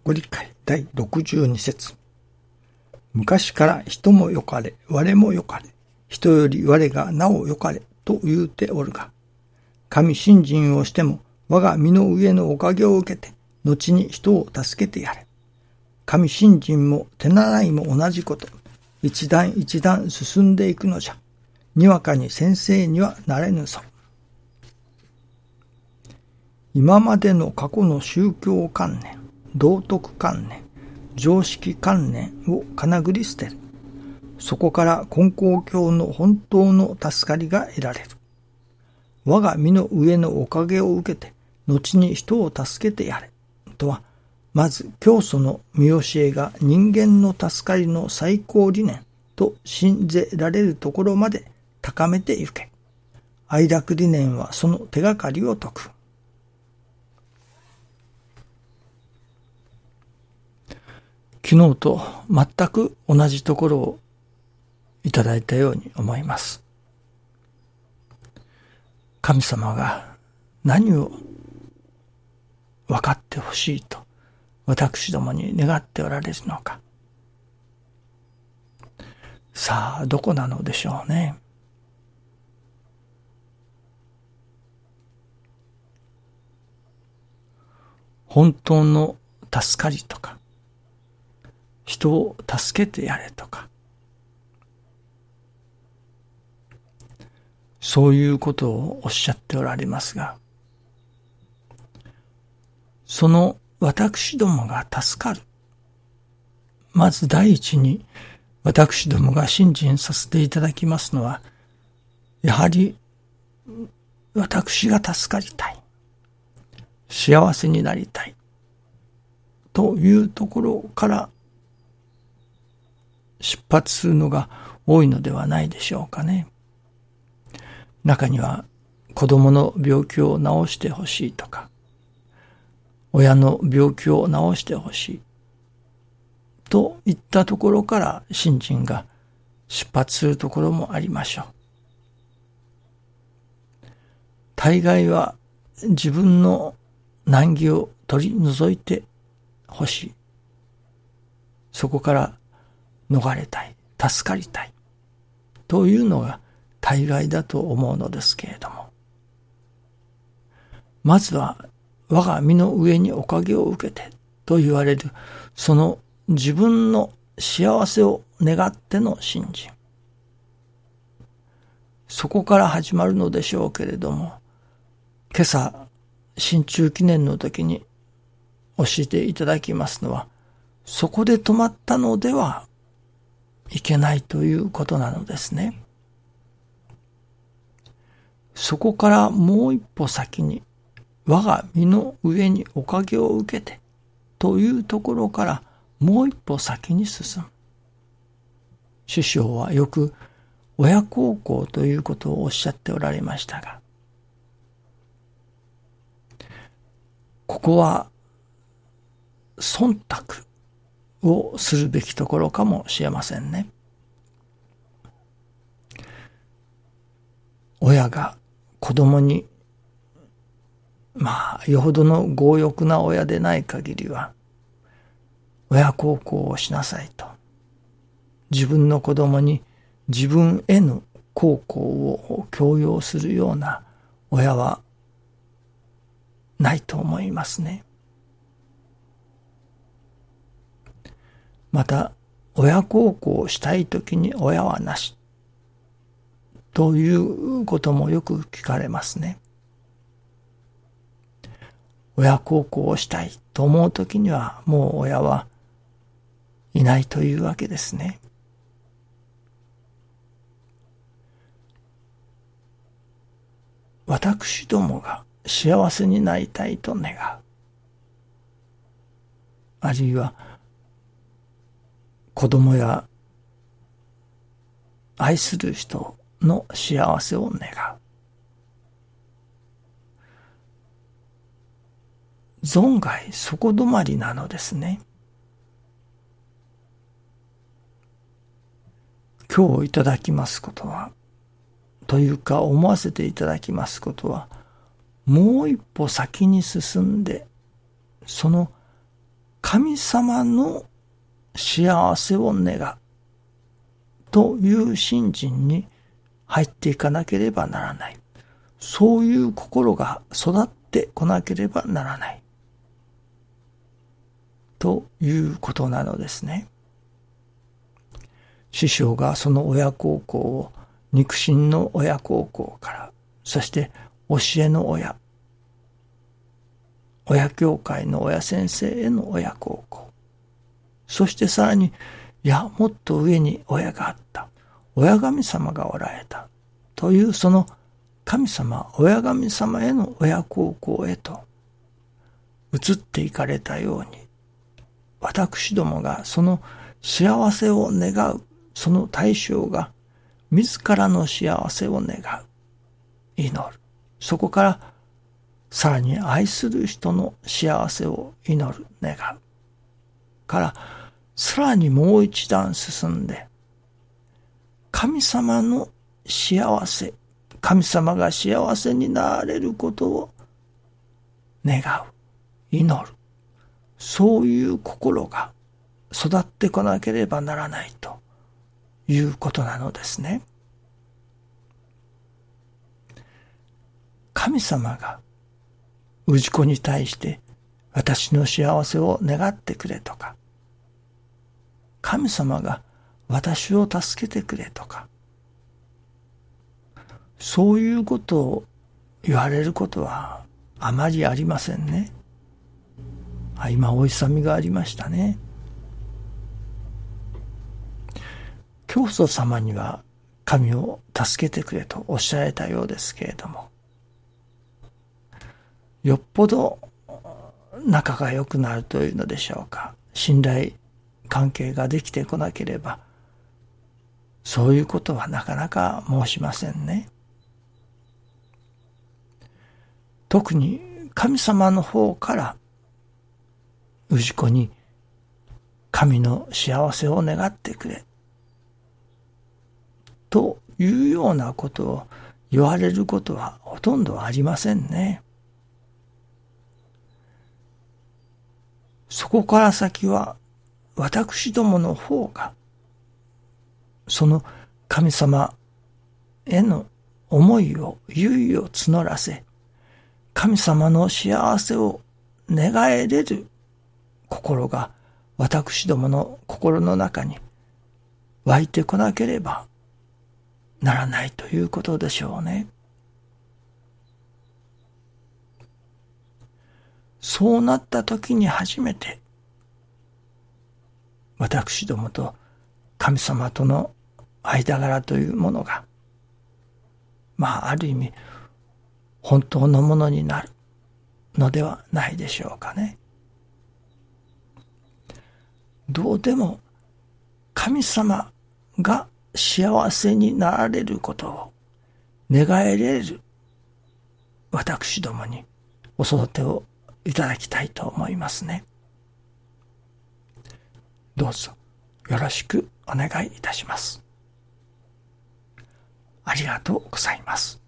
ご理解第62節。昔から人もよかれ、我もよかれ、人より我がなおよかれと言うておるが、神信心をしても我が身の上のおかげを受けて、後に人を助けてやれ。神信心も手習いも同じこと、一段一段進んでいくのじゃ。にわかに先生にはなれぬぞ。今までの過去の宗教観念、道徳観念、常識観念をかなぐり捨てる。そこから根高教の本当の助かりが得られる。我が身の上のおかげを受けて、後に人を助けてやれ。とは、まず教祖の見教えが人間の助かりの最高理念と信ぜられるところまで高めてゆけ。愛楽理念はその手がかりを説く。昨日と全く同じところをいただいたように思います。神様が何を分かってほしいと私どもに願っておられるのか。さあ、どこなのでしょうね。本当の助かりとか、人を助けてやれとか、そういうことをおっしゃっておられますが、その私どもが助かる。まず第一に私どもが信心させていただきますのは、やはり私が助かりたい。幸せになりたい。というところから出発するのが多いのではないでしょうかね。中には子供の病気を治してほしいとか、親の病気を治してほしいといったところから信心が出発するところもありましょう。大概は自分の難儀を取り除いてほしい。そこから逃れたい、助かりたいというのが大概だと思うのですけれども、まずは我が身の上におかげを受けてと言われるその自分の幸せを願っての信心、そこから始まるのでしょうけれども、今朝新中記念の時に教えていただきますのは、そこで止まったのではいけないということなのですね。そこからもう一歩先に、我が身の上におかげを受けてというところからもう一歩先に進む。師匠はよく親孝行ということをおっしゃっておられましたが、ここは忖度をするべきところかもしれませんね。親が子供に、よほどの強欲な親でない限りは、親孝行をしなさいと。自分の子供に自分への孝行を強要するような親はないと思いますね。また、親孝行をしたいときに親はなしということもよく聞かれますね。親孝行をしたいと思うときにはもう親はいないというわけですね。私どもが幸せになりたいと願う。あるいは子供や愛する人の幸せを願う。存外そこ止まりなのですね。今日いただきますことは、というか思わせていただきますことは、もう一歩先に進んで、その神様の幸せを願うという信心に入っていかなければならない。そういう心が育ってこなければならない。ということなのですね。師匠がその親孝行を肉親の親孝行から、そして教えの親教会の親先生への親孝行、そしてさらに、もっと上に親があった。親神様がおられた。というその神様、親神様への親孝行へと移っていかれたように、私どもがその幸せを願う、その対象が自らの幸せを願う、祈る。そこからさらに愛する人の幸せを祈る、願う。から、さらにもう一段進んで、神様の幸せ、神様が幸せになれることを願う、祈る。そういう心が育ってこなければならないということなのですね。神様が氏子に対して私の幸せを願ってくれとか、神様が私を助けてくれとか、そういうことを言われることはあまりありませんね。今お勇みがありましたね。教祖様には神を助けてくれとおっしゃられたようですけれども、よっぽど仲が良くなるというのでしょうか。信頼関係ができてこなければ、そういうことはなかなか申しませんね。特に神様の方から氏子に神の幸せを願ってくれというようなことを言われることはほとんどありませんね。そこから先は私どもの方がその神様への思いを猶予を募らせ、神様の幸せを願えれる心が私どもの心の中に湧いてこなければならないということでしょうね。そうなった時に初めて私どもと神様との間柄というものがある意味本当のものになるのではないでしょうかね。どうでも神様が幸せになられることを願えれる私どもにお育てをいただきたいと思いますね。どうぞよろしくお願いいたします。ありがとうございます。